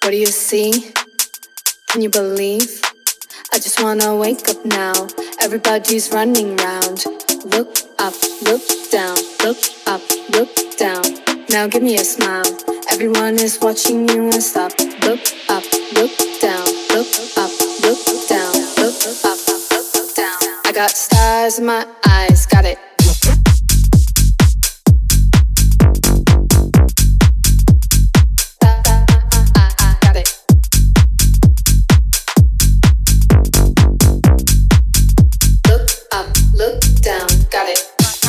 What do you see? Can you believe? I just wanna wake up now. Everybody's running round. Look up, look down, look up, look down. Now give me a smile. Everyone is watching you and stop. Look up, look down, look up, look down, look up, look down. I got stars in my eyes, got it. Look down, got it.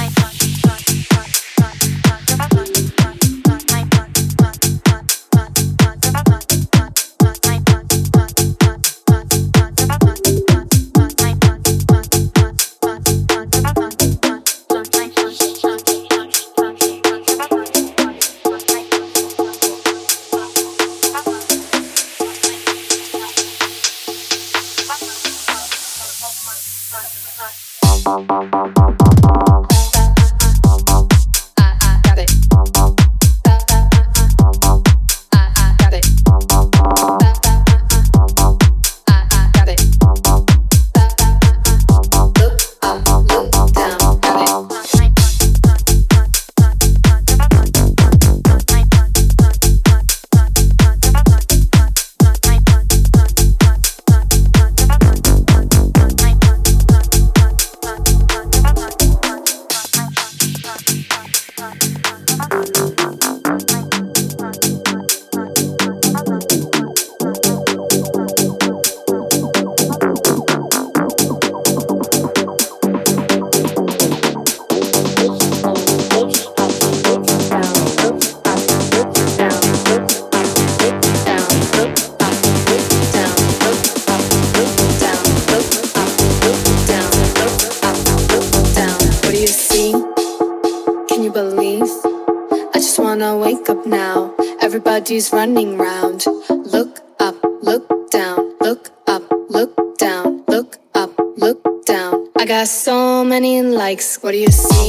Everybody's running round. Look up, look down, look up, look down, look up, look down. I got so many likes. What do you see?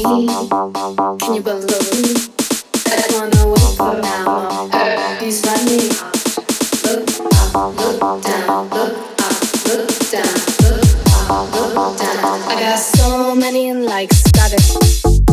Can you believe? I wanna wake up now. Everybody's running round. Look up, look down, look up, look down, look up, look down. I got so many likes. Got it.